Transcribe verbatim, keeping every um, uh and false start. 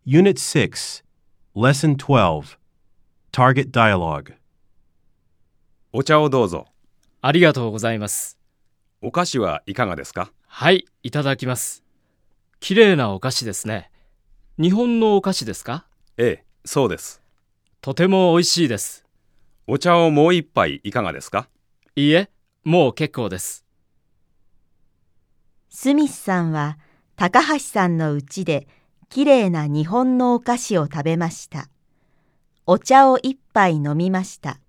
Unit six, Lesson twelve, Target Dialogue. お茶をどうぞ。 ありがとうございます。 お菓子はいかがですか？ はい、いただきます。きれいなお菓子ですね。日本のお菓子ですか？ ええ、そうです。 とても美味しいです。 お茶をもう一杯いかがですか？ いいえ、もう結構です。 スミスさんは高橋さんの家できれいな日本のお菓子を食べました。お茶を一杯飲みました。